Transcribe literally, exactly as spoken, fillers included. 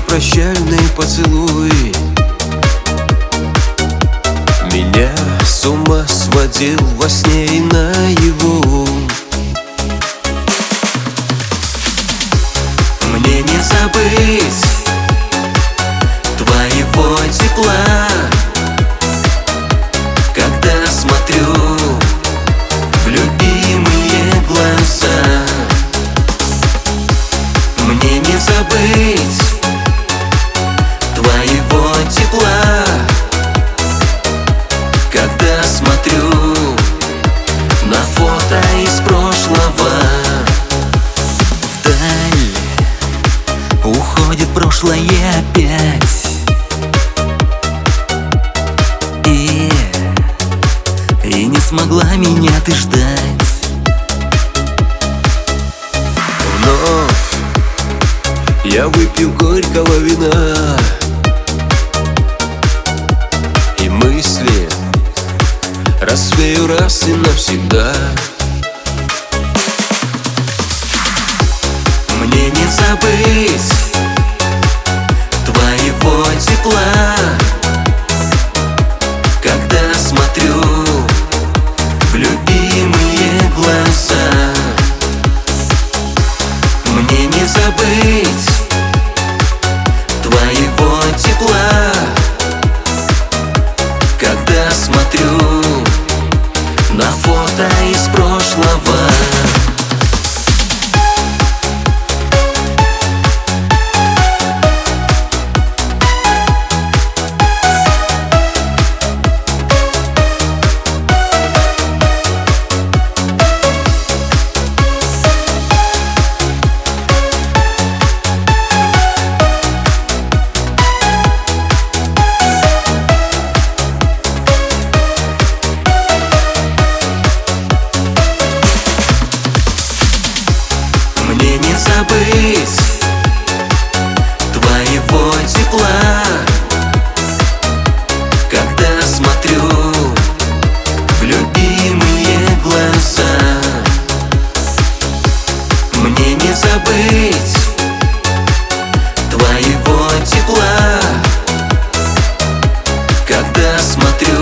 прощальный поцелуй меня с ума сводил во сне и наяву. Мне не забыть твоего тепла, когда смотрю в любимые глаза. Мне не забыть твоего тепла, когда смотрю на фото из прошлого. Вдаль уходит прошлое опять, И, и не смогла меня ты ждать. Вновь я выпил горького вина, и мысли развею раз и навсегда. Мне не забыть твоего тепла, когда смотрю в любимые глаза. Мне не забыть твоего тепла, когда смотрю на фото из прошлого. Мне не забыть твоего тепла, когда смотрю в любимые глаза. Мне не забыть твоего тепла, когда смотрю